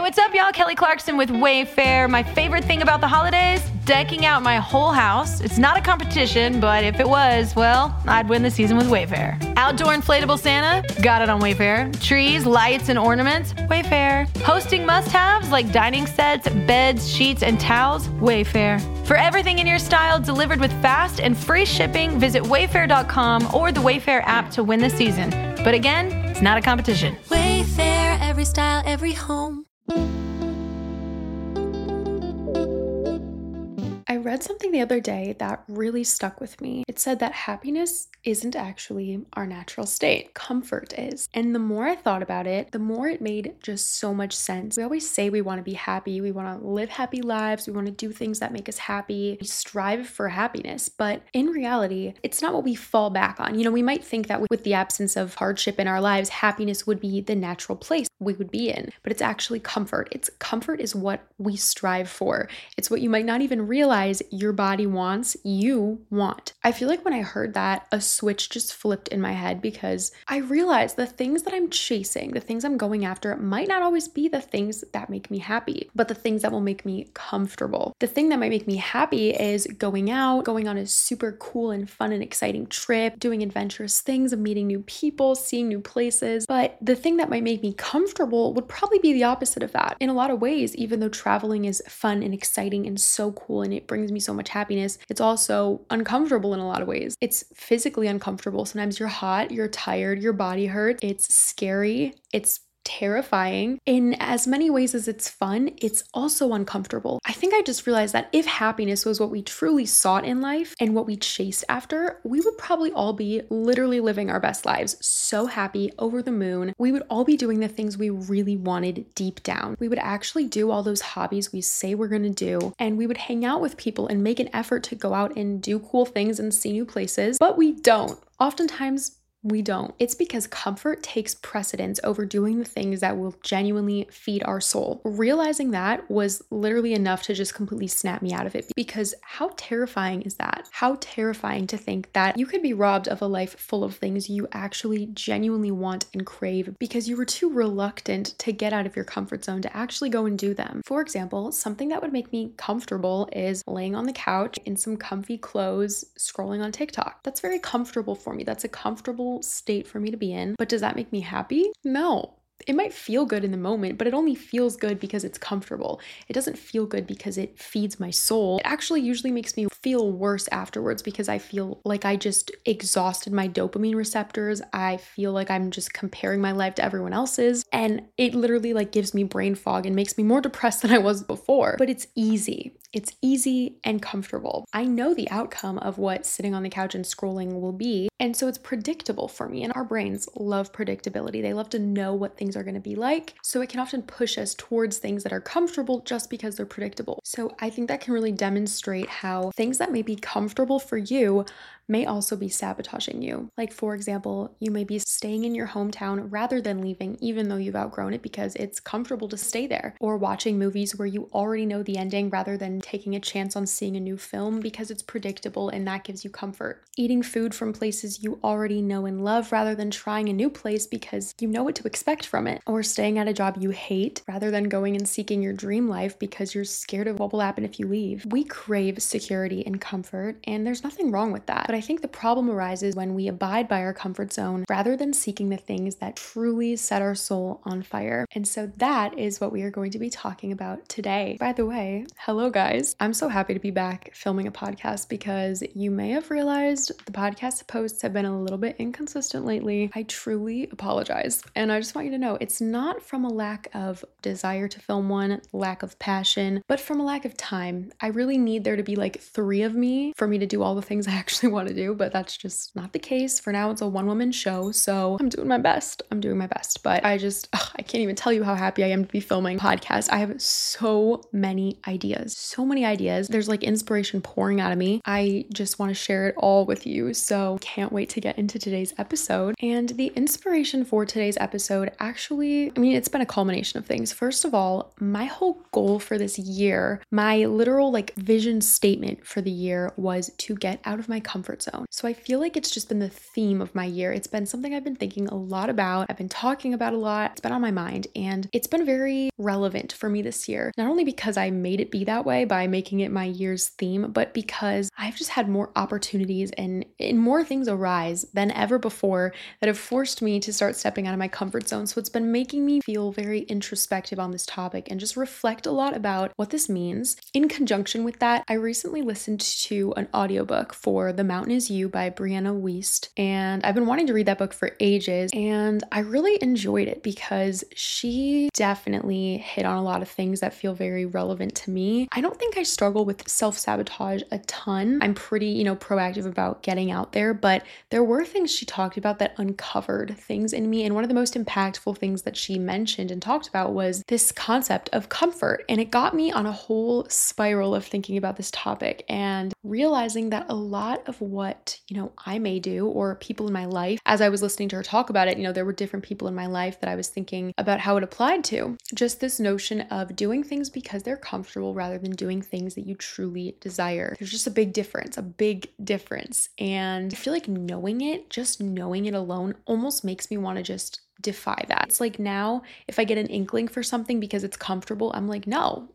What's up, y'all? Kelly Clarkson with Wayfair. My favorite thing about the holidays? Decking out my whole house. It's not a competition, but if it was, well, I'd win the season with Wayfair. Outdoor inflatable Santa? Got it on Wayfair. Trees, lights, and ornaments? Wayfair. Hosting must-haves like dining sets, beds, sheets, and towels? Wayfair. For everything in your style delivered with fast and free shipping, visit wayfair.com or the Wayfair app to win the season. But again, it's not a competition. Wayfair, every style, every home. I read something the other day that really stuck with me. It said that happiness isn't actually our natural state. Comfort is. And the more I thought about it, the more it made just so much sense. We always say we want to be happy. We want to live happy lives. We want to do things that make us happy. We strive for happiness. But in reality, it's not what we fall back on. You know, we might think that with the absence of hardship in our lives, happiness would be the natural place we would be in. But it's actually comfort. Comfort is what we strive for. It's what you might not even realize your body wants, you want. I feel like when I heard that, a switch just flipped in my head because I realized the things that I'm chasing, the things I'm going after might not always be the things that make me happy, but the things that will make me comfortable. The thing that might make me happy is going out, going on a super cool and fun and exciting trip, doing adventurous things, meeting new people, seeing new places. But the thing that might make me comfortable would probably be the opposite of that. In a lot of ways, even though traveling is fun and exciting and so cool and it brings me so much happiness, it's also uncomfortable in a lot of ways. It's physically uncomfortable. Sometimes you're hot, you're tired, your body hurts, it's scary, it's terrifying. In as many ways as it's fun, it's also uncomfortable. I think I just realized that if happiness was what we truly sought in life and what we chased after, we would probably all be literally living our best lives, so happy, over the moon. We would all be doing the things we really wanted deep down. We would actually do all those hobbies we say we're going to do, and we would hang out with people and make an effort to go out and do cool things and see new places, but we don't. Oftentimes, we don't. It's because comfort takes precedence over doing the things that will genuinely feed our soul. Realizing that was literally enough to just completely snap me out of it, because how terrifying is that? How terrifying to think that you could be robbed of a life full of things you actually genuinely want and crave because you were too reluctant to get out of your comfort zone to actually go and do them. For example, something that would make me comfortable is laying on the couch in some comfy clothes, scrolling on TikTok. That's very comfortable for me. That's a comfortable state for me to be in. But does that make me happy? No. It might feel good in the moment, but it only feels good because it's comfortable. It doesn't feel good because it feeds my soul. It actually usually makes me feel worse afterwards because I feel like I just exhausted my dopamine receptors. I feel like I'm just comparing my life to everyone else's, and it literally like gives me brain fog and makes me more depressed than I was before. But it's easy. It's easy and comfortable. I know the outcome of what sitting on the couch and scrolling will be, and so it's predictable for me. And our brains love predictability. They love to know what things are going to be like, so it can often push us towards things that are comfortable just because they're predictable. So I think that can really demonstrate how things that may be comfortable for you may also be sabotaging you. Like, for example, you may be staying in your hometown rather than leaving, even though you've outgrown it, because it's comfortable to stay there. Or watching movies where you already know the ending rather than taking a chance on seeing a new film because it's predictable and that gives you comfort. Eating food from places you already know and love rather than trying a new place because you know what to expect from it. Or staying at a job you hate rather than going and seeking your dream life because you're scared of what will happen if you leave. We crave security and comfort, and there's nothing wrong with that. But I think the problem arises when we abide by our comfort zone rather than seeking the things that truly set our soul on fire. And so that is what we are going to be talking about today. By the way, hello guys. I'm so happy to be back filming a podcast because you may have realized the podcast posts have been a little bit inconsistent lately. I truly apologize. And I just want you to know it's not from a lack of desire to film one, lack of passion, but from a lack of time. I really need there to be like 3 of me for me to do all the things I actually want to do, but that's just not the case. For now, it's a one-woman show, so I'm doing my best. But I can't even tell you how happy I am to be filming a podcast. I have so many ideas. There's like inspiration pouring out of me. I just want to share it all with you, so can't wait to get into today's episode. And the inspiration for today's episode actually, it's been a culmination of things. First of all, my whole goal for this year, my literal like vision statement for the year was to get out of my comfort comfort zone. So I feel like it's just been the theme of my year. It's been something I've been thinking a lot about. I've been talking about a lot. It's been on my mind, and it's been very relevant for me this year. Not only because I made it be that way by making it my year's theme, but because I've just had more opportunities and more things arise than ever before that have forced me to start stepping out of my comfort zone. So it's been making me feel very introspective on this topic and just reflect a lot about what this means. In conjunction with that, I recently listened to an audiobook for The Mountain Is You by Brianna Wiest, and I've been wanting to read that book for ages, and I really enjoyed it because she definitely hit on a lot of things that feel very relevant to me. I don't think I struggle with self-sabotage a ton. I'm pretty, proactive about getting out there, but there were things she talked about that uncovered things in me, and one of the most impactful things that she mentioned and talked about was this concept of comfort, and it got me on a whole spiral of thinking about this topic and realizing that a lot of what, I may do, or people in my life, as I was listening to her talk about it, there were different people in my life that I was thinking about how it applied to. Just this notion of doing things because they're comfortable rather than doing things that you truly desire. There's just a big difference. And I feel like just knowing it alone almost makes me want to just defy that. It's like now, if I get an inkling for something because it's comfortable, I'm like, no,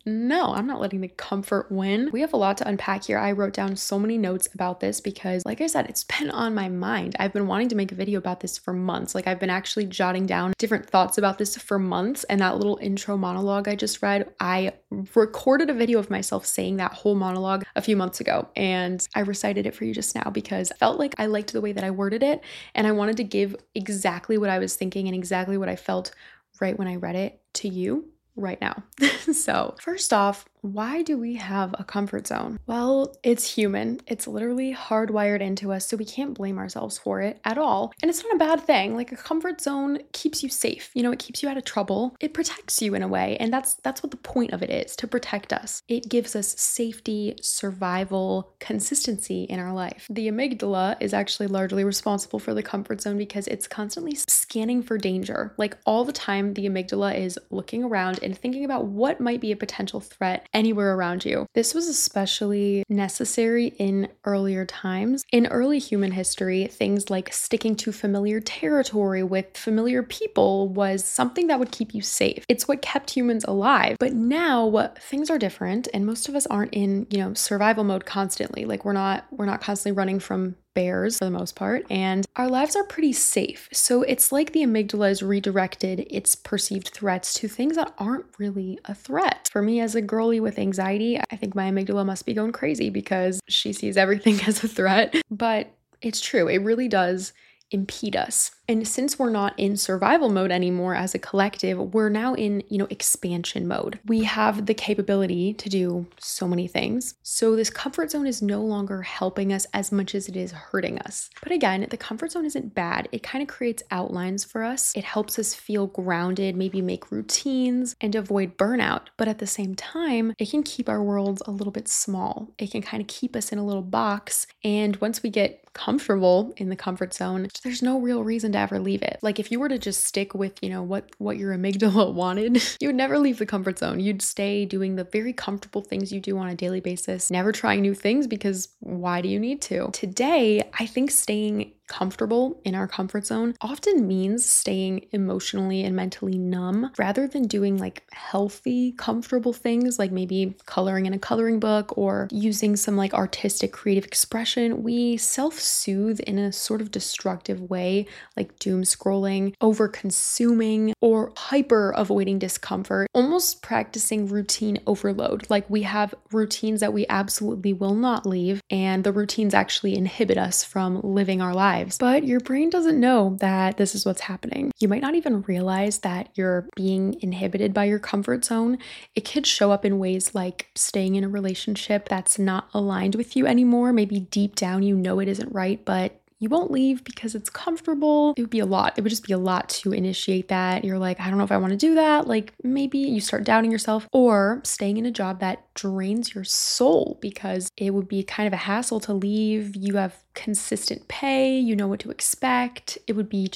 I'm not letting the comfort win. We have a lot to unpack here. I wrote down so many notes about this because, like I said, it's been on my mind. I've been wanting to make a video about this for months. Like, I've been actually jotting down different thoughts about this for months. And that little intro monologue I just read, I recorded a video of myself saying that whole monologue a few months ago. And I recited it for you just now because I felt like I liked the way that I worded it. And I wanted to give exactly what I was thinking and exactly what I felt right when I read it to you right now. So first off, why do we have a comfort zone? Well, it's human. It's literally hardwired into us, so we can't blame ourselves for it at all. And it's not a bad thing. Like, a comfort zone keeps you safe. It keeps you out of trouble. It protects you in a way, and that's what the point of it is, to protect us. It gives us safety, survival, consistency in our life. The amygdala is actually largely responsible for the comfort zone because it's constantly scanning for danger. Like, all the time, the amygdala is looking around and thinking about what might be a potential threat anywhere around you. This was especially necessary in earlier times. In early human history, things like sticking to familiar territory with familiar people was something that would keep you safe. It's what kept humans alive. But now things are different, and most of us aren't in, survival mode constantly. Like, we're not constantly running from bears for the most part, and our lives are pretty safe. So it's like the amygdala has redirected its perceived threats to things that aren't really a threat. For me, as a girly with anxiety, I think my amygdala must be going crazy because she sees everything as a threat. But it's true, it really does impede us. And since we're not in survival mode anymore as a collective, we're now in, expansion mode. We have the capability to do so many things. So this comfort zone is no longer helping us as much as it is hurting us. But again, the comfort zone isn't bad. It kind of creates outlines for us. It helps us feel grounded, maybe make routines and avoid burnout. But at the same time, it can keep our worlds a little bit small. It can kind of keep us in a little box. And once we get comfortable in the comfort zone, there's no real reason to ever leave it. Like, if you were to just stick with, what your amygdala wanted, you would never leave the comfort zone. You'd stay doing the very comfortable things you do on a daily basis, never trying new things because why do you need to? Today, I think staying comfortable in our comfort zone often means staying emotionally and mentally numb rather than doing like healthy, comfortable things like maybe coloring in a coloring book or using some like artistic creative expression. We self-soothe in a sort of destructive way, like doom scrolling, over consuming, or hyper avoiding discomfort, almost practicing routine overload. Like, we have routines that we absolutely will not leave, and the routines actually inhibit us from living our lives. But your brain doesn't know that this is what's happening. You might not even realize that you're being inhibited by your comfort zone. It could show up in ways like staying in a relationship that's not aligned with you anymore. Maybe deep down you know it isn't right, but you won't leave because it's comfortable. It would be a lot. It would just be a lot to initiate that. You're like, I don't know if I want to do that. Like, maybe you start doubting yourself, or staying in a job that drains your soul because it would be kind of a hassle to leave. You have consistent pay. You know what to expect. It would be just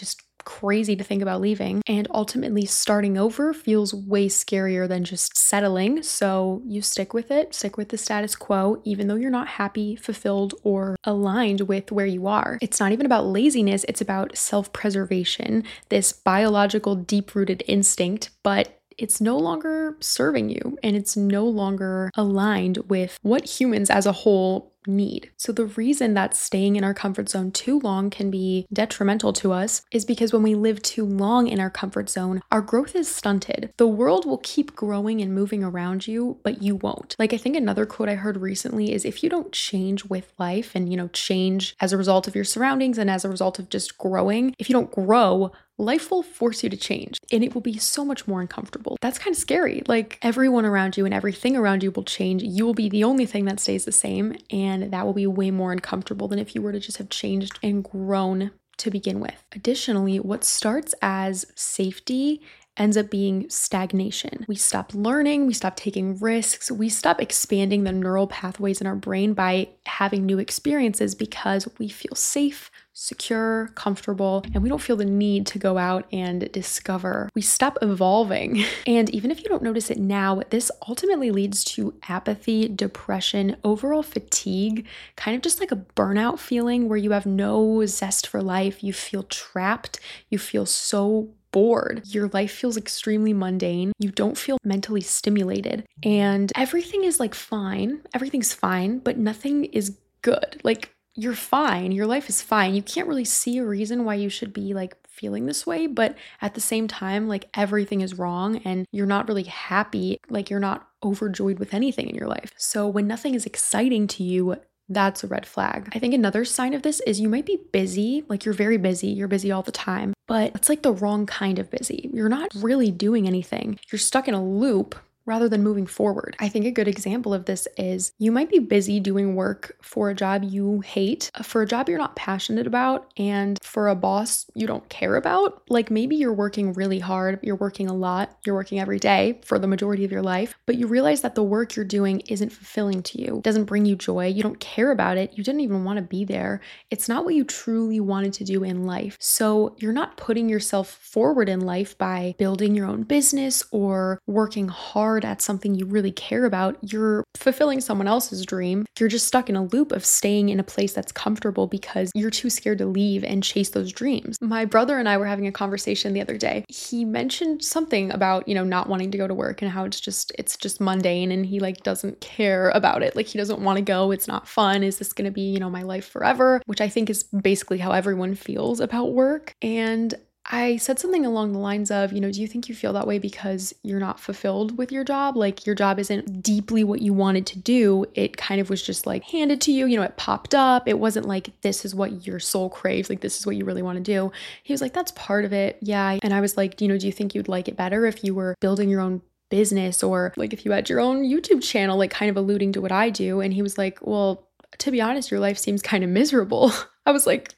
crazy to think about leaving. And ultimately, starting over feels way scarier than just settling. So you stick with it, stick with the status quo, even though you're not happy, fulfilled, or aligned with where you are. It's not even about laziness, it's about self-preservation, this biological, deep-rooted instinct, but it's no longer serving you and it's no longer aligned with what humans as a whole need. So the reason that staying in our comfort zone too long can be detrimental to us is because when we live too long in our comfort zone, our growth is stunted. The world will keep growing and moving around you, but you won't. Like, I think another quote I heard recently is if you don't change with life and, change as a result of your surroundings and as a result of just growing, if you don't grow, life will force you to change and it will be so much more uncomfortable. That's kind of scary. Like, everyone around you and everything around you will change. You will be the only thing that stays the same, and that will be way more uncomfortable than if you were to just have changed and grown to begin with. Additionally, what starts as safety ends up being stagnation. We stop learning, we stop taking risks, we stop expanding the neural pathways in our brain by having new experiences because we feel safe, secure, comfortable, and we don't feel the need to go out and discover. We stop evolving. And even if you don't notice it now, this ultimately leads to apathy, depression, overall fatigue, kind of just like a burnout feeling where you have no zest for life. You feel trapped. You feel so bored. Your life feels extremely mundane. You don't feel mentally stimulated. And everything is like fine. Everything's fine, but nothing is good. Like, you're fine. Your life is fine. You can't really see a reason why you should be like feeling this way, but at the same time, like, everything is wrong and you're not really happy. Like, you're not overjoyed with anything in your life. So when nothing is exciting to you, that's a red flag. I think another sign of this is you might be busy, like you're very busy, you're busy all the time, but it's like the wrong kind of busy. You're not really doing anything. You're stuck in a loop rather than moving forward. I think a good example of this is you might be busy doing work for a job you hate, for a job you're not passionate about, and for a boss you don't care about. Like, maybe you're working really hard, you're working a lot, you're working every day for the majority of your life, but you realize that the work you're doing isn't fulfilling to you, doesn't bring you joy, you don't care about it, you didn't even want to be there. It's not what you truly wanted to do in life. So you're not putting yourself forward in life by building your own business or working hard at something you really care about. You're fulfilling someone else's dream. You're just stuck in a loop of staying in a place that's comfortable because you're too scared to leave and chase those dreams. My brother and I were having a conversation the other day. He mentioned something about, not wanting to go to work and how it's just mundane and he like doesn't care about it. Like, he doesn't want to go. It's not fun. Is this going to be, my life forever? Which I think is basically how everyone feels about work. And I said something along the lines of, do you think you feel that way because you're not fulfilled with your job? Like, your job isn't deeply what you wanted to do. It kind of was just like handed to you, it popped up. It wasn't like, this is what your soul craves. Like, this is what you really want to do. He was like, that's part of it. Yeah. And I was like, do you think you'd like it better if you were building your own business or like if you had your own YouTube channel, like kind of alluding to what I do? And he was like, well, to be honest, your life seems kind of miserable. I was like,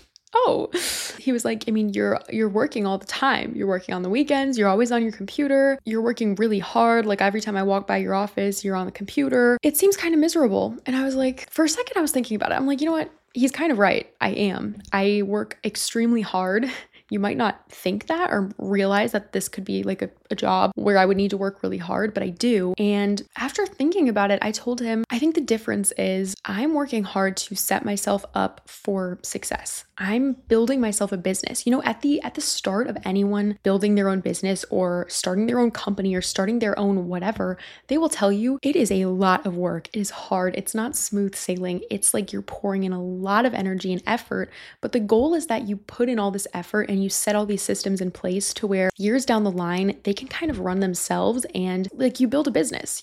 oh. He was like, you're working all the time. You're working on the weekends. You're always on your computer. You're working really hard. Like, every time I walk by your office, you're on the computer. It seems kind of miserable. And I was like, for a second, I was thinking about it. I'm like, you know what? He's kind of right. I am. I work extremely hard. You might not think that or realize that this could be like a job where I would need to work really hard, but I do. And after thinking about it, I told him, I think the difference is I'm working hard to set myself up for success. I'm building myself a business. At the start of anyone building their own business or starting their own company or starting their own whatever, they will tell you it is a lot of work. It is hard. It's not smooth sailing. It's like you're pouring in a lot of energy and effort, but the goal is that you put in all this effort and you set all these systems in place to where years down the line, they can kind of run themselves and like you build a business.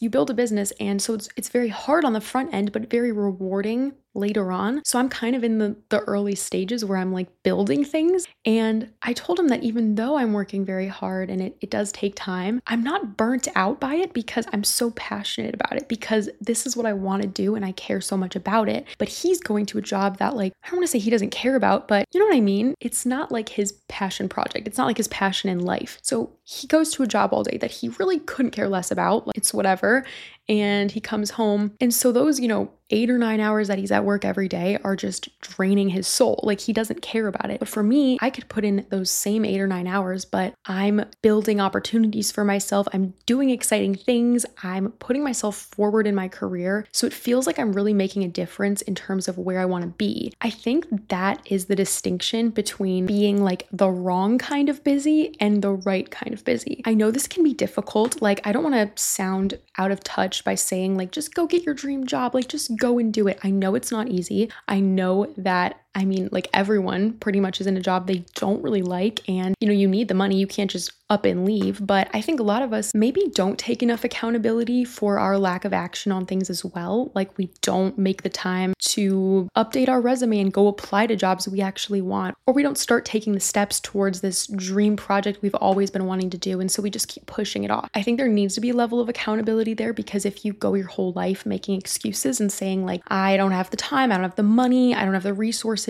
And so it's very hard on the front end, but very rewarding later on. So I'm kind of in the early stages where I'm like building things. And I told him that even though I'm working very hard and it does take time, I'm not burnt out by it because I'm so passionate about it, because this is what I want to do and I care so much about it. But he's going to a job that, like, I don't want to say he doesn't care about, but you know what I mean? It's not like his passion project. It's not like his passion in life. So he goes to a job all day that he really couldn't care less about. Like, it's whatever. And he comes home. And so those, 8 or 9 hours that he's at work every day are just draining his soul. Like, he doesn't care about it. But for me, I could put in those same 8 or 9 hours, but I'm building opportunities for myself. I'm doing exciting things. I'm putting myself forward in my career. So it feels like I'm really making a difference in terms of where I want to be. I think that is the distinction between being like the wrong kind of busy and the right kind of busy. I know this can be difficult. Like, I don't want to sound out of touch by saying like, just go get your dream job. Like, just go and do it. I know it's not easy. I know that everyone pretty much is in a job they don't really like. And, you need the money. You can't just up and leave. But I think a lot of us maybe don't take enough accountability for our lack of action on things as well. Like, we don't make the time to update our resume and go apply to jobs we actually want, or we don't start taking the steps towards this dream project we've always been wanting to do. And so we just keep pushing it off. I think there needs to be a level of accountability there, because if you go your whole life making excuses and saying like, I don't have the time, I don't have the money, I don't have the resources,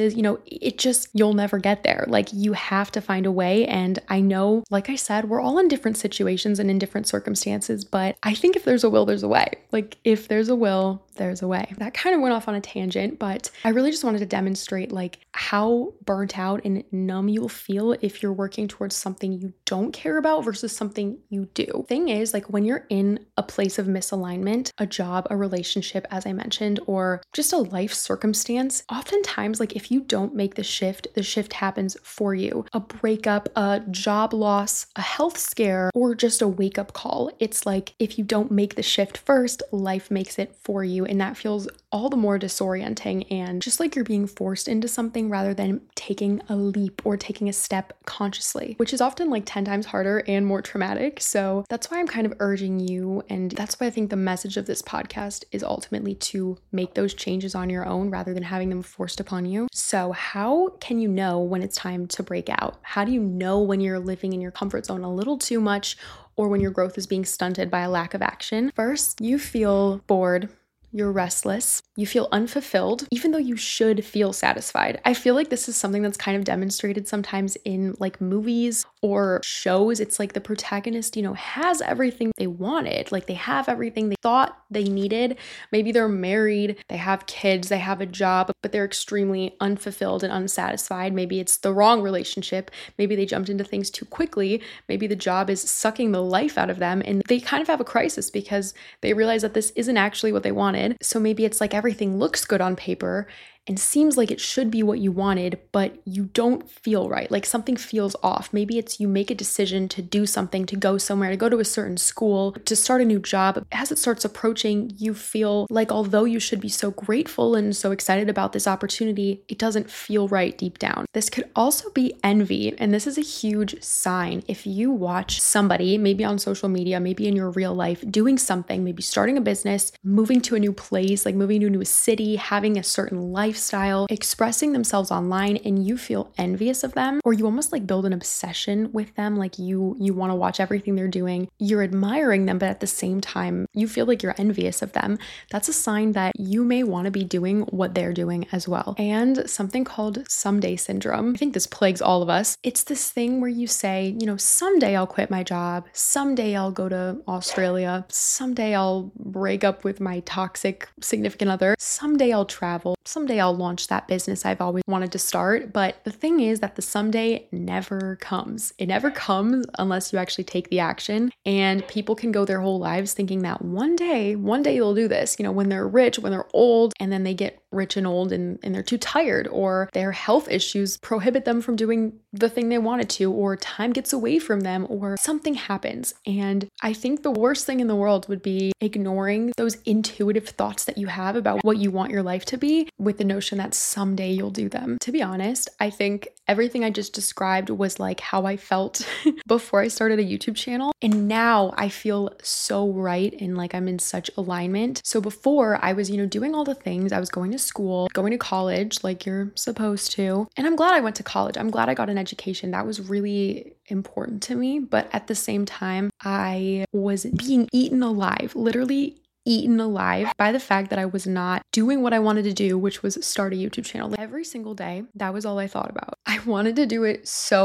you'll never get there. Like, you have to find a way. And I know, like I said, we're all in different situations and in different circumstances, but I think if there's a will, there's a way. Like, if there's a will, there's a way. That kind of went off on a tangent, but I really just wanted to demonstrate like how burnt out and numb you'll feel if you're working towards something you don't care about versus something you do. Thing is, like, when you're in a place of misalignment, a job, a relationship, as I mentioned, or just a life circumstance, oftentimes, like, if you don't make the shift happens for you. A breakup, a job loss, a health scare, or just a wake-up call. It's like, if you don't make the shift first, life makes it for you. And that feels all the more disorienting and just like you're being forced into something rather than taking a leap or taking a step consciously, which is often like 10 times harder and more traumatic. So that's why I'm kind of urging you. And that's why I think the message of this podcast is ultimately to make those changes on your own rather than having them forced upon you. So how can you know when it's time to break out? How do you know when you're living in your comfort zone a little too much, or when your growth is being stunted by a lack of action? First, you feel bored. You're restless, you feel unfulfilled, even though you should feel satisfied. I feel like this is something that's kind of demonstrated sometimes in like movies or shows. It's like the protagonist, has everything they wanted. Like, they have everything they thought they needed. Maybe they're married, they have kids, they have a job, but they're extremely unfulfilled and unsatisfied. Maybe it's the wrong relationship. Maybe they jumped into things too quickly. Maybe the job is sucking the life out of them and they kind of have a crisis because they realize that this isn't actually what they wanted. So maybe it's like everything looks good on paper and seems like it should be what you wanted, but you don't feel right. Like, something feels off. Maybe it's you make a decision to do something, to go somewhere, to go to a certain school, to start a new job. As it starts approaching, you feel like although you should be so grateful and so excited about this opportunity, it doesn't feel right deep down. This could also be envy, and this is a huge sign. If you watch somebody, maybe on social media, maybe in your real life, doing something, maybe starting a business, moving to a new place, like moving to a new city, having a certain lifestyle, expressing themselves online, and you feel envious of them, or you almost like build an obsession with them, like you want to watch everything they're doing, you're admiring them, but at the same time, you feel like you're envious of them. That's a sign that you may want to be doing what they're doing as well. And something called someday syndrome. I think this plagues all of us. It's this thing where you say, someday I'll quit my job. Someday I'll go to Australia. Someday I'll break up with my toxic significant other. Someday I'll travel. Someday I'll launch that business I've always wanted to start. But the thing is that the someday never comes. It never comes unless you actually take the action. And people can go their whole lives thinking that one day they'll do this, when they're rich, when they're old, and then they get rich and old and they're too tired, or their health issues prohibit them from doing the thing they wanted to, or time gets away from them, or something happens. And I think the worst thing in the world would be ignoring those intuitive thoughts that you have about what you want your life to be with the notion that someday you'll do them. To be honest, I think everything I just described was like how I felt before I started a YouTube channel. And now I feel so right and like I'm in such alignment. So before I was, doing all the things. I was going to school, going to college like you're supposed to. And I'm glad I went to college. I'm glad I got an education. That was really important to me. But at the same time, I was being eaten alive, literally eaten alive by the fact that I was not doing what I wanted to do, which was start a YouTube channel. Every single day, that was all I thought about. I wanted to do it so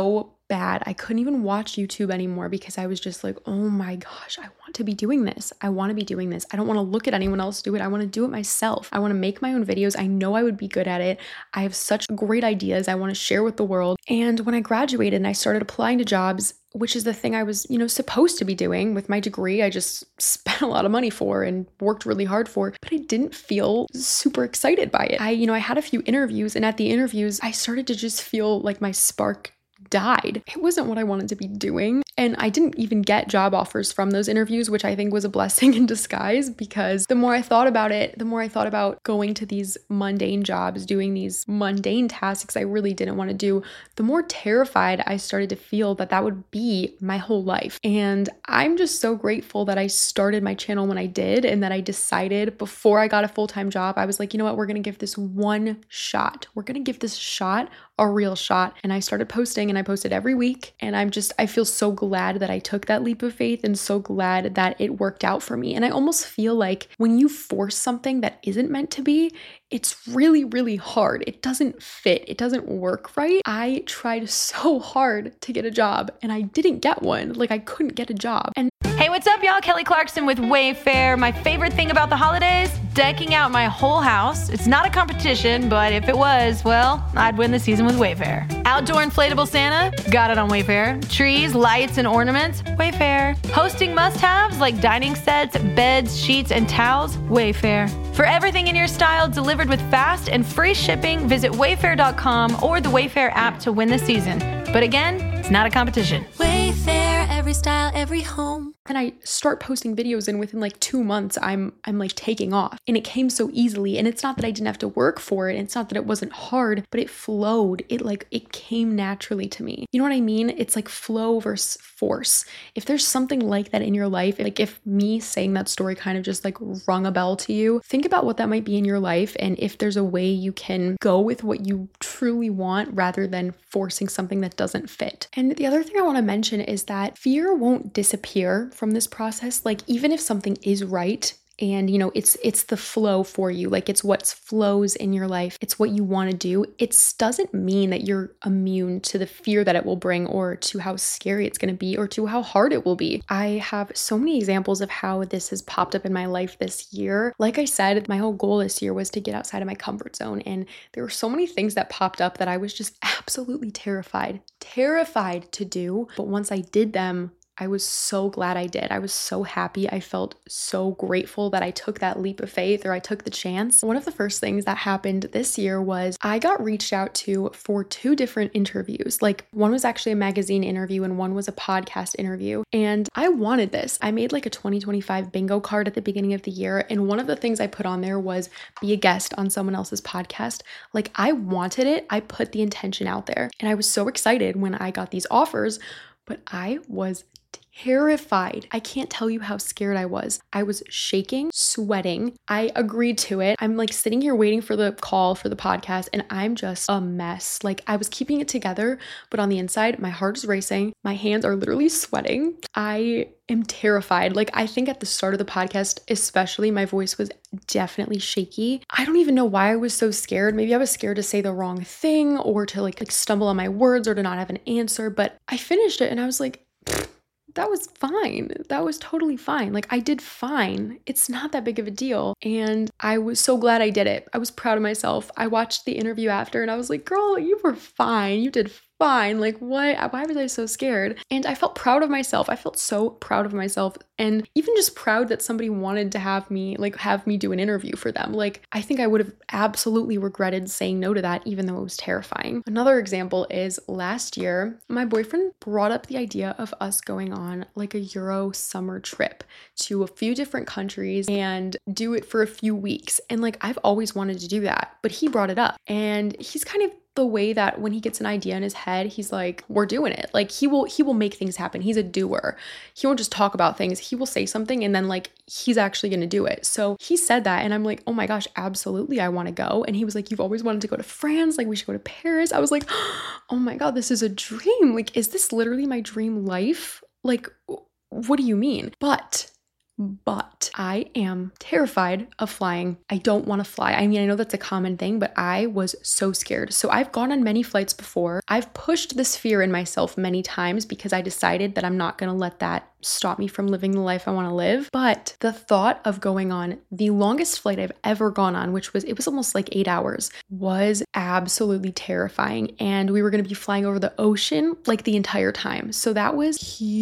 bad. I couldn't even watch YouTube anymore because I was just like, oh my gosh, I want to be doing this. I want to be doing this. I don't want to look at anyone else do it. I want to do it myself. I want to make my own videos. I know I would be good at it. I have such great ideas I want to share with the world. And when I graduated and I started applying to jobs, which is the thing I was, supposed to be doing with my degree, I just spent a lot of money for and worked really hard for, but I didn't feel super excited by it. I had a few interviews, and at the interviews, I started to just feel like my spark died. It wasn't what I wanted to be doing. And I didn't even get job offers from those interviews, which I think was a blessing in disguise, because the more I thought about it, the more I thought about going to these mundane jobs, doing these mundane tasks I really didn't want to do, the more terrified I started to feel that that would be my whole life. And I'm just so grateful that I started my channel when I did, and that I decided before I got a full-time job, I was like, you know what, we're going to give this one shot. We're going to give this shot a real shot. And I started posting, and I posted every week. And I feel so glad that I took that leap of faith, and so glad that it worked out for me. And I almost feel like when you force something that isn't meant to be, it's really, really hard. It doesn't fit. It doesn't work right. I tried so hard to get a job, and I didn't get one. Like, I couldn't get a job. And Hey, what's up, y'all? Kelly Clarkson with Wayfair. My favorite thing about the holidays, decking out my whole house. It's not a competition, but if it was, well, I'd win the season with Wayfair. Outdoor inflatable Santa, got it on Wayfair. Trees, lights, and ornaments, Wayfair. Hosting must-haves like dining sets, beds, sheets, and towels, Wayfair. For everything in your style delivered with fast and free shipping, visit wayfair.com or the Wayfair app to win the season. But again, it's not a competition. Wayfair, every style, every home. And I start posting videos, and within like 2 months, I'm like taking off, and it came so easily. And it's not that I didn't have to work for it. It's not that it wasn't hard, but it flowed. It came naturally to me. You know what I mean? It's like flow versus force. If there's something like that in your life, like if me saying that story kind of just like rung a bell to you, think about what that might be in your life. And if there's a way you can go with what you truly want rather than forcing something that doesn't fit. And the other thing I want to mention is that fear won't disappear from this process. Like, even if something is right, and it's the flow for you, like it's what flows in your life, it's what you want to do, it doesn't mean that you're immune to the fear that it will bring, or to how scary it's going to be, or to how hard it will be. I have so many examples of how this has popped up in my life this year. Like I said, my whole goal this year was to get outside of my comfort zone, and there were so many things that popped up that I was just absolutely terrified to do. But once I did them, I was so glad I did. I was so happy. I felt so grateful that I took that leap of faith, or I took the chance. One of the first things that happened this year was I got reached out to for 2 different interviews. Like, one was actually a magazine interview and one was a podcast interview. And I wanted this. I made like a 2025 bingo card at the beginning of the year. And one of the things I put on there was be a guest on someone else's podcast. Like, I wanted it. I put the intention out there. And I was so excited when I got these offers, but I was terrified. I can't tell you how scared I was. I was shaking, sweating. I agreed to it. I'm like sitting here waiting for the call for the podcast, and I'm just a mess. Like, I was keeping it together, but on the inside, my heart is racing. My hands are literally sweating. I am terrified. Like, I think at the start of the podcast, especially, my voice was definitely shaky. I don't even know why I was so scared. Maybe I was scared to say the wrong thing, or to like stumble on my words, or to not have an answer. But I finished it and I was like, that was fine. That was totally fine. Like, I did fine. It's not that big of a deal. And I was so glad I did it. I was proud of myself. I watched the interview after and I was like, girl, you were fine. You did fine. Like, what? Why was I so scared? And I felt proud of myself. I felt so proud of myself, and even just proud that somebody wanted to have me do an interview for them. Like, I think I would have absolutely regretted saying no to that, even though it was terrifying. Another example is last year, my boyfriend brought up the idea of us going on like a Euro summer trip to a few different countries and do it for a few weeks. And like, I've always wanted to do that, but he brought it up, and he's kind of the way that when he gets an idea in his head, he's like, we're doing it. Like, he will make things happen. He's a doer. He won't just talk about things. He will say something and then like, he's actually going to do it. So he said that, and I'm like, oh my gosh, absolutely, I want to go. And he was like, you've always wanted to go to France. Like, we should go to Paris. I was like, oh my God, this is a dream. Like, is this literally my dream life? Like, what do you mean? But but I am terrified of flying. I don't want to fly. I mean, I know that's a common thing, but I was so scared. So I've gone on many flights before. I've pushed this fear in myself many times because I decided that I'm not going to let that stop me from living the life I want to live. But the thought of going on the longest flight I've ever gone on, which was almost like 8 hours, was absolutely terrifying. And we were going to be flying over the ocean like the entire time. So that was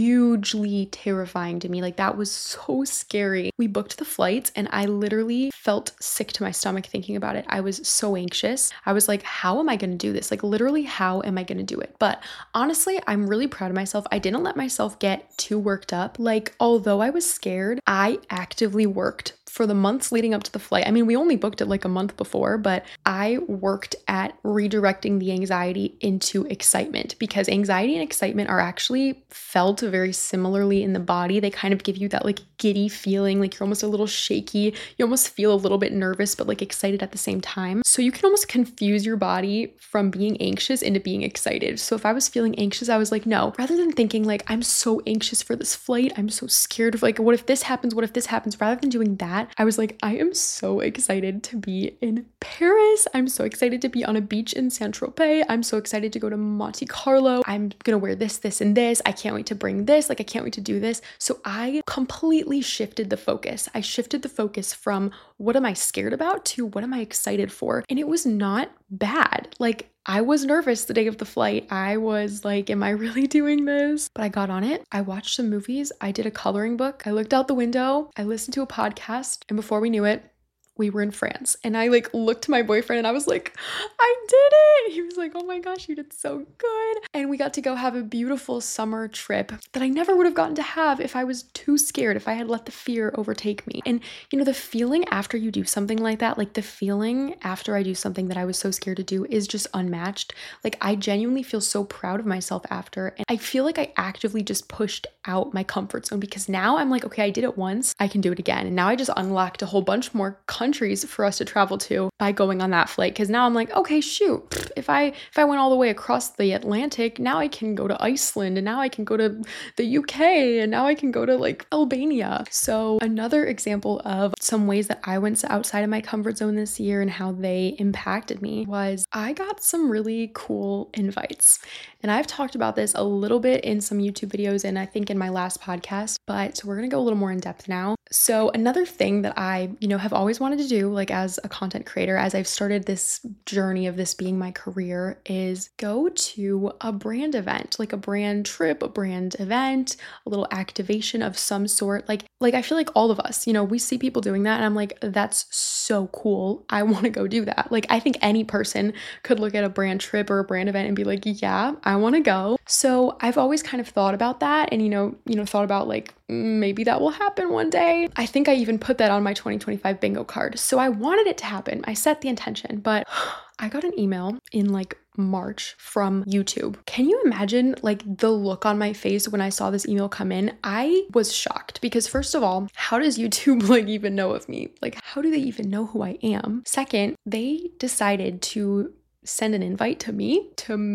hugely terrifying to me. Like that was so scary. We booked the flights and I literally felt sick to my stomach thinking about it. I was so anxious. I was like, how am I going to do this? Like literally, how am I going to do it? But honestly, I'm really proud of myself. I didn't let myself get too worked up. Like, although I was scared, I actively worked for the months leading up to the flight. I mean, we only booked it like a month before, but I worked at redirecting the anxiety into excitement because anxiety and excitement are actually felt very similarly in the body. They kind of give you that like giddy feeling, like you're almost a little shaky. You almost feel a little bit nervous, but like excited at the same time. So you can almost confuse your body from being anxious into being excited. So if I was feeling anxious, I was like, no, rather than thinking like, I'm so anxious for this flight, I'm so scared of like, what if this happens? What if this happens? Rather than doing that, I was like, I am so excited to be in Paris. I'm so excited to be on a beach in Saint-Tropez. I'm so excited to go to Monte Carlo. I'm gonna wear this, this, and this. I can't wait to bring this. Like, I can't wait to do this. So I completely shifted the focus. I shifted the focus from what am I scared about to what am I excited for? And it was not bad. Like, I was nervous the day of the flight. I was like, am I really doing this? But I got on it. I watched some movies. I did a coloring book. I looked out the window. I listened to a podcast. And before we knew it, we were in France. And I like looked to my boyfriend and I was like, I did it. He was like, oh my gosh, you did so good. And we got to go have a beautiful summer trip that I never would have gotten to have if I was too scared, if I had let the fear overtake me. And you know, the feeling after you do something like that, like the feeling after I do something that I was so scared to do is just unmatched. Like I genuinely feel so proud of myself after. And I feel like I actively just pushed out my comfort zone because now I'm like, okay, I did it once, I can do it again. And now I just unlocked a whole bunch more countries for us to travel to by going on that flight. Cause now I'm like, okay, shoot, if I went all the way across the Atlantic, now I can go to Iceland and now I can go to the UK and now I can go to like Albania. So another example of some ways that I went outside of my comfort zone this year and how they impacted me was I got some really cool invites. And I've talked about this a little bit in some YouTube videos and I think in my last podcast, but we're going to go a little more in depth now. So another thing that I, have always wanted to do, like as a content creator, as I've started this journey of this being my career, is go to a brand event, like a brand trip, a brand event, a little activation of some sort. Like I feel like all of us, we see people doing that and I'm like, that's so cool. I want to go do that. Like, I think any person could look at a brand trip or a brand event and be like, yeah, I want to go. So I've always kind of thought about that and, thought about like, maybe that will happen one day. I think I even put that on my 2025 bingo card. So I wanted it to happen. I set the intention, but I got an email in like March from YouTube. Can you imagine like the look on my face when I saw this email come in? I was shocked because first of all, how does YouTube like even know of me? Like, how do they even know who I am? Second, they decided to send an invite to me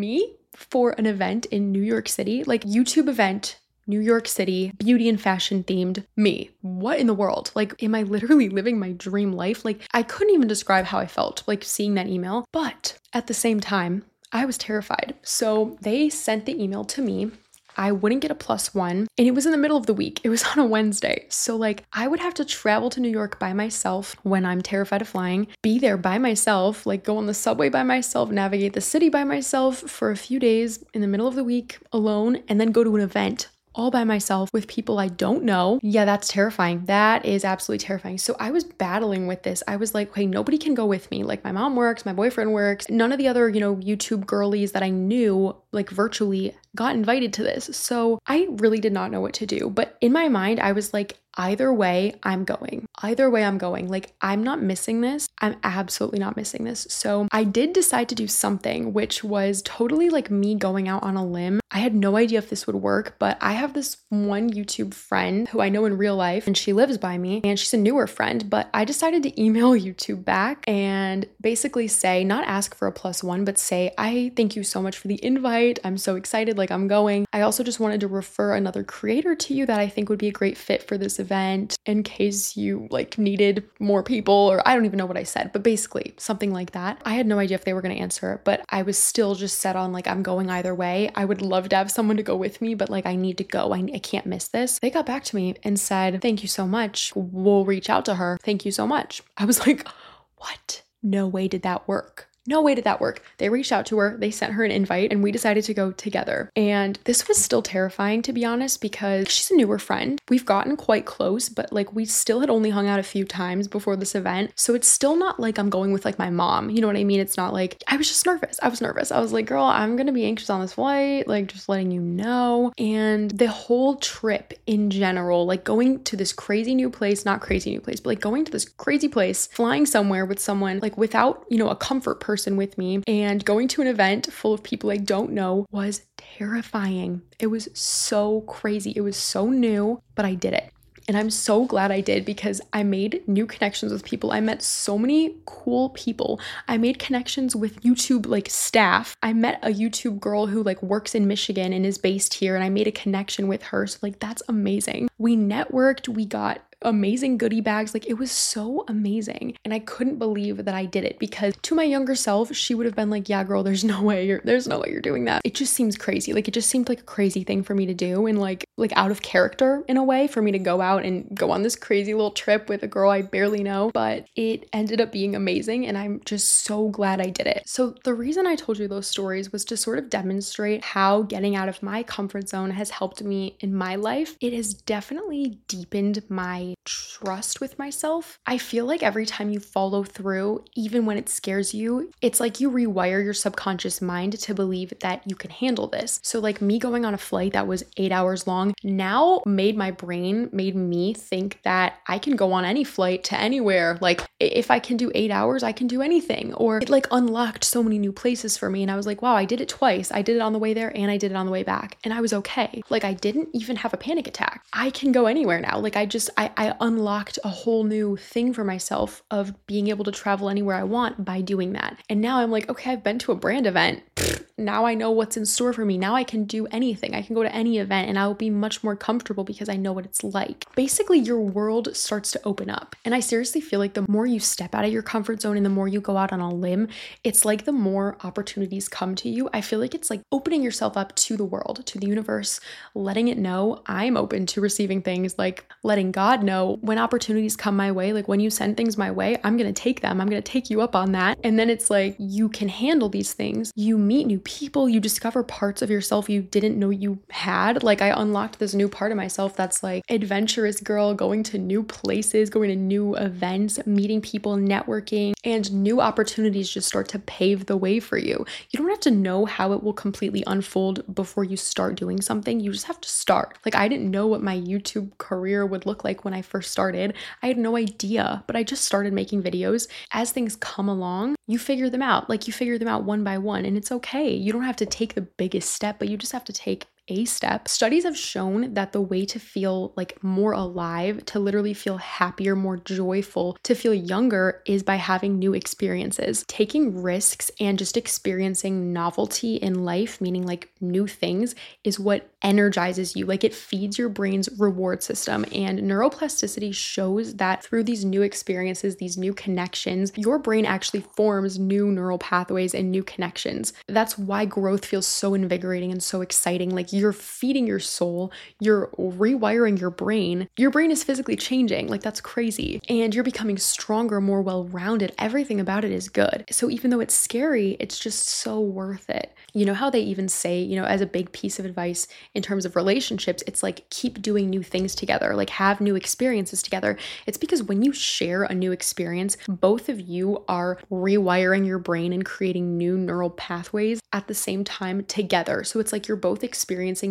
for an event in New York City, like YouTube event, New York City, beauty and fashion themed, me. What in the world? Like, am I literally living my dream life? Like, I couldn't even describe how I felt, like seeing that email. But at the same time, I was terrified. So they sent the email to me. I wouldn't get a +1 and it was in the middle of the week. It was on a Wednesday. So like I would have to travel to New York by myself when I'm terrified of flying, be there by myself, like go on the subway by myself, navigate the city by myself for a few days in the middle of the week alone, and then go to an event all by myself with people I don't know. Yeah, that's terrifying. That is absolutely terrifying. So I was battling with this. I was like, okay, nobody can go with me. Like my mom works, my boyfriend works. None of the other, YouTube girlies that I knew like virtually got invited to this. So I really did not know what to do. But in my mind, I was like, either way, I'm going. Either way, I'm going. Like, I'm not missing this. I'm absolutely not missing this. So I did decide to do something, which was totally like me going out on a limb. I had no idea if this would work, but I have this one YouTube friend who I know in real life, and she lives by me, and she's a newer friend, but I decided to email YouTube back and basically say, not ask for a +1, but say, I thank you so much for the invite. I'm so excited. Like, like, I'm going. I also just wanted to refer another creator to you that I think would be a great fit for this event in case you like needed more people, or I don't even know what I said, but basically something like that. I had no idea if they were going to answer, but I was still just set on like, I'm going either way. I would love to have someone to go with me, but like, I need to go. I can't miss this. They got back to me and said, thank you so much. We'll reach out to her. Thank you so much. I was like, what? No way did that work. No way did that work. They reached out to her, they sent her an invite, and we decided to go together. And this was still terrifying, to be honest, because she's a newer friend. We've gotten quite close, but like we still had only hung out a few times before this event. So it's still not like I'm going with like my mom. You know what I mean? It's not like, I was just nervous. I was nervous. I was like, girl, I'm going to be anxious on this flight, like just letting you know. And the whole trip in general, like going to this crazy new place, not crazy new place, but like going to this crazy place, flying somewhere with someone like without, you know, a comfort person with me and going to an event full of people I don't know was terrifying. It was so crazy. It was so new, but I did it. And I'm so glad I did because I made new connections with people. I met so many cool people. I made connections with YouTube like staff. I met a YouTube girl who like works in Michigan and is based here, and I made a connection with her. So like that's amazing. We networked, we got amazing goodie bags. Like it was so amazing. And I couldn't believe that I did it because to my younger self, she would have been like, yeah, girl, there's no way you're doing that. It just seems crazy. Like it just seemed like a crazy thing for me to do and like out of character in a way for me to go out and go on this crazy little trip with a girl I barely know, but it ended up being amazing. And I'm just so glad I did it. So the reason I told you those stories was to sort of demonstrate how getting out of my comfort zone has helped me in my life. It has definitely deepened my trust with myself. I feel like every time you follow through, even when it scares you, it's like you rewire your subconscious mind to believe that you can handle this. So like me going on a flight that was 8 hours long now made me think that I can go on any flight to anywhere. Like if I can do 8 hours, I can do anything. Or it like unlocked so many new places for me. And I was like, wow, I did it twice. I did it on the way there and I did it on the way back. And I was okay. Like I didn't even have a panic attack. I can go anywhere now. Like I unlocked a whole new thing for myself of being able to travel anywhere I want by doing that. And now I'm like, okay, I've been to a brand event. Now I know what's in store for me. Now I can do anything. I can go to any event and I will be much more comfortable because I know what it's like. Basically, your world starts to open up. And I seriously feel like the more you step out of your comfort zone and the more you go out on a limb, it's like the more opportunities come to you. I feel like it's like opening yourself up to the world, to the universe, letting it know I'm open to receiving things, like letting God know when opportunities come my way, like when you send things my way, I'm going to take them. I'm going to take you up on that. And then it's like you can handle these things. You meet new people, you discover parts of yourself you didn't know you had. Like I unlocked this new part of myself that's like adventurous girl, going to new places, going to new events, meeting people, networking, and new opportunities just start to pave the way for you. You don't have to know how it will completely unfold before you start doing something. You just have to start. Like I didn't know what my YouTube career would look like when I first started. I had no idea, but I just started making videos. As things come along, you figure them out. Like you figure them out one by one, and it's okay. You don't have to take the biggest step, but you just have to take a step. Studies have shown that the way to feel like more alive, to literally feel happier, more joyful, to feel younger is by having new experiences. Taking risks and just experiencing novelty in life, meaning like new things, is what energizes you. Like it feeds your brain's reward system. And neuroplasticity shows that through these new experiences, these new connections, your brain actually forms new neural pathways and new connections. That's why growth feels so invigorating and so exciting. Like you're feeding your soul, you're rewiring your brain. Your brain is physically changing. Like that's crazy. And you're becoming stronger, more well-rounded. Everything about it is good. So even though it's scary, it's just so worth it. You know how they even say, you know, as a big piece of advice in terms of relationships, it's like keep doing new things together, like have new experiences together. It's because when you share a new experience, both of you are rewiring your brain and creating new neural pathways at the same time together. So it's like you're both experiencing this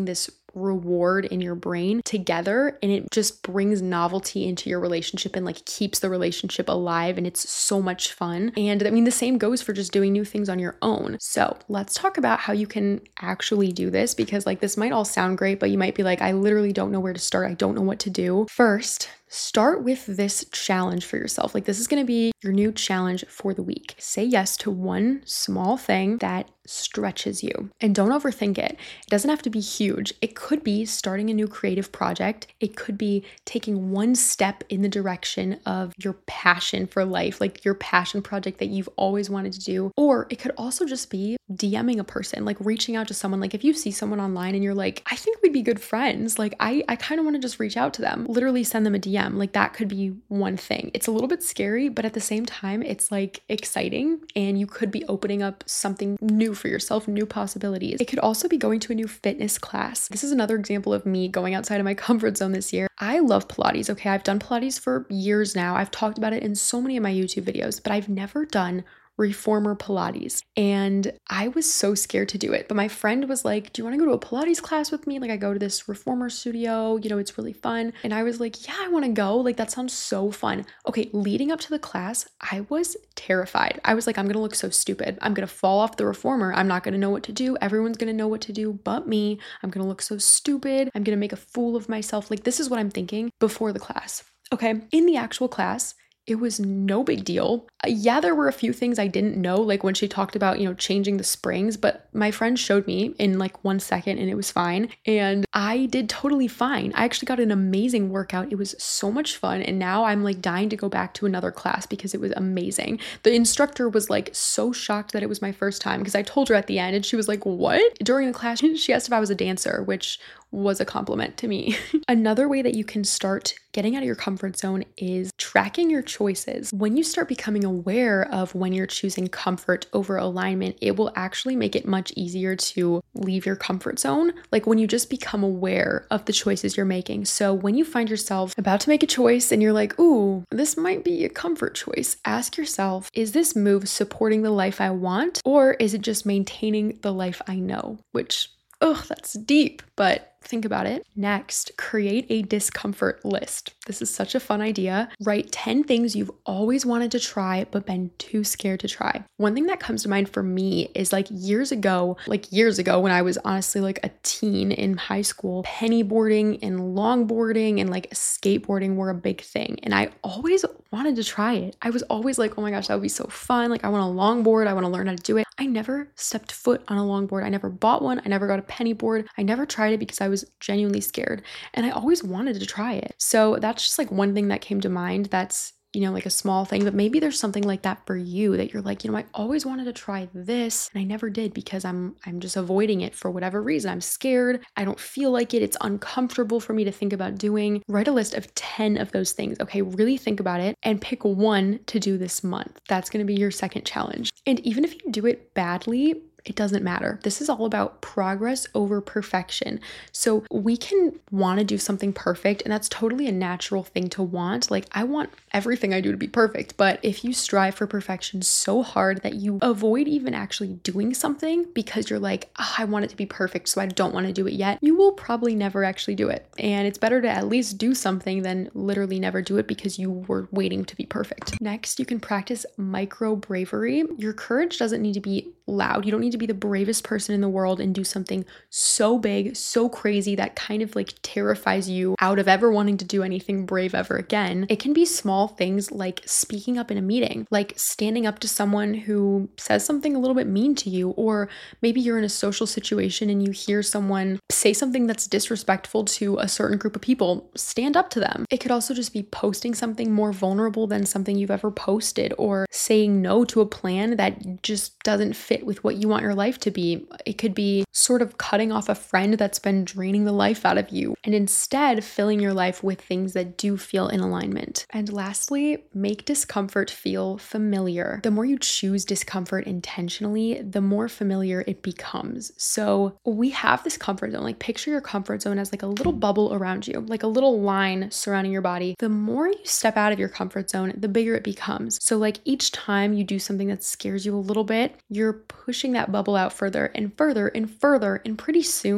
reward in your brain together, and it just brings novelty into your relationship and like keeps the relationship alive, and it's so much fun. And I mean, the same goes for just doing new things on your own. So let's talk about how you can actually do this, because like this might all sound great, but you might be like, I literally don't know where to start. I don't know what to do. First, start with this challenge for yourself. Like this is going to be your new challenge for the week. Say yes to one small thing that stretches you, and don't overthink it. It doesn't have to be huge. It could be starting a new creative project. It could be taking one step in the direction of your passion for life, like your passion project that you've always wanted to do. Or it could also just be DMing a person, like reaching out to someone. Like if you see someone online and you're like, I think we'd be good friends. Like I kind of want to just reach out to them, literally send them a DM. Like that could be one thing. It's a little bit scary, but at the same time, it's like exciting, and you could be opening up something new for yourself, new possibilities. It could also be going to a new fitness class. This is another example of me going outside of my comfort zone this year. I love Pilates, okay? I've done Pilates for years now. I've talked about it in so many of my YouTube videos, but I've never done reformer Pilates. And I was so scared to do it. But my friend was like, do you want to go to a Pilates class with me? Like I go to this reformer studio, you know, it's really fun. And I was like, yeah, I want to go. Like that sounds so fun. Okay, leading up to the class, I was terrified. I was like, I'm going to look so stupid. I'm going to fall off the reformer. I'm not going to know what to do. Everyone's going to know what to do but me. I'm going to look so stupid. I'm going to make a fool of myself. Like this is what I'm thinking before the class. Okay, in the actual class, it was no big deal. Yeah, there were a few things I didn't know, like when she talked about, you know, changing the springs, but my friend showed me in like 1 second and it was fine. And I did totally fine. I actually got an amazing workout. It was so much fun. And now I'm like dying to go back to another class because it was amazing. The instructor was like so shocked that it was my first time, because I told her at the end and she was like, what? During the class, she asked if I was a dancer, which was a compliment to me. Another way that you can start getting out of your comfort zone is tracking your choices. When you start becoming aware of when you're choosing comfort over alignment, it will actually make it much easier to leave your comfort zone. Like when you just become aware of the choices you're making. So when you find yourself about to make a choice and you're like, ooh, this might be a comfort choice, ask yourself, is this move supporting the life I want, or is it just maintaining the life I know? Which, that's deep, but think about it. Next, create a discomfort list. This is such a fun idea. Write 10 things you've always wanted to try but been too scared to try. One thing that comes to mind for me is like years ago when I was honestly like a teen in high school, pennyboarding and longboarding and like skateboarding were a big thing. And I always wanted to try it. I was always like, oh my gosh, that would be so fun. Like I want a longboard. I want to learn how to do it. I never stepped foot on a longboard. I never bought one. I never got a pennyboard. I never tried it because I was genuinely scared, and I always wanted to try it. So that's just like one thing that came to mind. That's, you know, like a small thing, but maybe there's something like that for you that you're like, you know, I always wanted to try this and I never did because I'm just avoiding it for whatever reason. I'm scared. I don't feel like it. It's uncomfortable for me to think about doing. Write a list of 10 of those things. Okay, really think about it and pick one to do this month. That's going to be your second challenge. And even if you do it badly, it doesn't matter. This is all about progress over perfection. So we can want to do something perfect, and that's totally a natural thing to want. Like I want everything I do to be perfect, but if you strive for perfection so hard that you avoid even actually doing something because you're like, I want it to be perfect, so I don't want to do it yet, you will probably never actually do it. And it's better to at least do something than literally never do it because you were waiting to be perfect. Next, you can practice micro bravery. Your courage doesn't need to be loud. You don't need to be the bravest person in the world and do something so big, so crazy that kind of like terrifies you out of ever wanting to do anything brave ever again. It can be small things like speaking up in a meeting, like standing up to someone who says something a little bit mean to you, or maybe you're in a social situation and you hear someone say something that's disrespectful to a certain group of people. Stand up to them. It could also just be posting something more vulnerable than something you've ever posted, or saying no to a plan that just doesn't fit with what you want your life to be. It could be sort of cutting off a friend that's been draining the life out of you and instead filling your life with things that do feel in alignment. And lastly, make discomfort feel familiar. The more you choose discomfort intentionally, the more familiar it becomes. So we have this comfort zone. Like picture your comfort zone as like a little bubble around you, like a little line surrounding your body. The more you step out of your comfort zone, the bigger it becomes. So like each time you do something that scares you a little bit, you're pushing that bubble out further and further and further, and pretty soon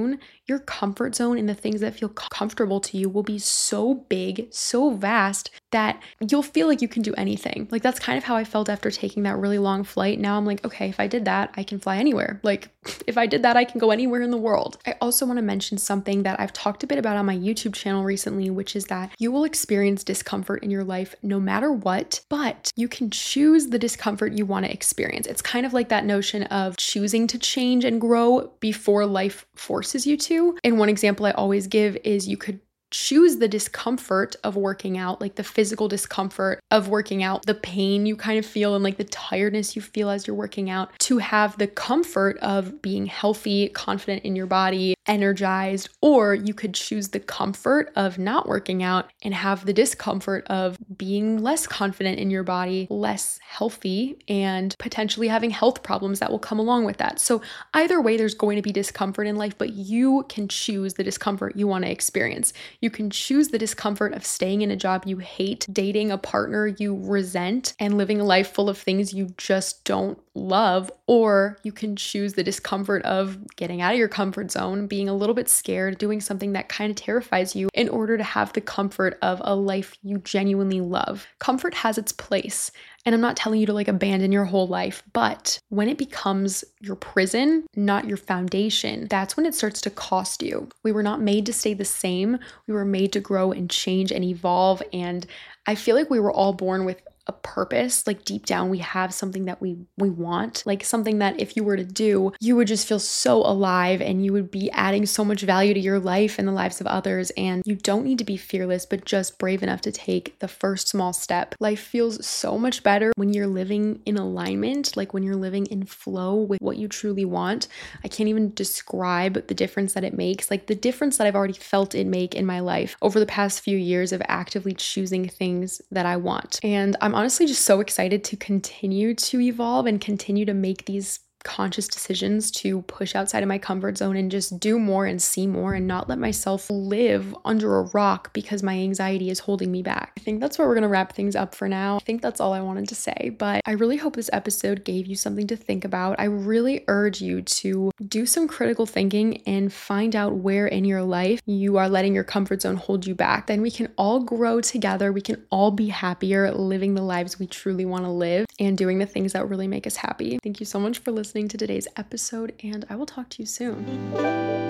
your comfort zone and the things that feel comfortable to you will be so big, so vast that you'll feel like you can do anything. Like that's kind of how I felt after taking that really long flight. Now I'm like, okay, if I did that, I can fly anywhere. Like if I did that, I can go anywhere in the world. I also want to mention something that I've talked a bit about on my YouTube channel recently, which is that you will experience discomfort in your life no matter what, but you can choose the discomfort you want to experience. It's kind of like that notion of choosing to change and grow before life forces you to. And one example I always give is you could choose the discomfort of working out, like the physical discomfort of working out, the pain you kind of feel and like the tiredness you feel as you're working out, to have the comfort of being healthy, confident in your body, energized. Or you could choose the comfort of not working out and have the discomfort of being less confident in your body, less healthy, and potentially having health problems that will come along with that. So either way, there's going to be discomfort in life, but you can choose the discomfort you want to experience. You can choose the discomfort of staying in a job you hate, dating a partner you resent, and living a life full of things you just don't love. Or you can choose the discomfort of getting out of your comfort zone, being a little bit scared, doing something that kind of terrifies you in order to have the comfort of a life you genuinely love. Comfort has its place. And I'm not telling you to like abandon your whole life, but when it becomes your prison, not your foundation, that's when it starts to cost you. We were not made to stay the same. We were made to grow and change and evolve. And I feel like we were all born with a purpose. Like deep down, we have something that we want, like something that if you were to do, you would just feel so alive and you would be adding so much value to your life and the lives of others. And you don't need to be fearless, but just brave enough to take the first small step. Life feels so much better when you're living in alignment, like when you're living in flow with what you truly want. I can't even describe the difference that it makes, like the difference that I've already felt it make in my life over the past few years of actively choosing things that I want. And I'm honestly just so excited to continue to evolve and continue to make these conscious decisions to push outside of my comfort zone and just do more and see more and not let myself live under a rock because my anxiety is holding me back. I think that's where we're going to wrap things up for now. I think that's all I wanted to say, but I really hope this episode gave you something to think about. I really urge you to do some critical thinking and find out where in your life you are letting your comfort zone hold you back. Then we can all grow together. We can all be happier living the lives we truly want to live and doing the things that really make us happy. Thank you so much for listening to today's episode, and I will talk to you soon.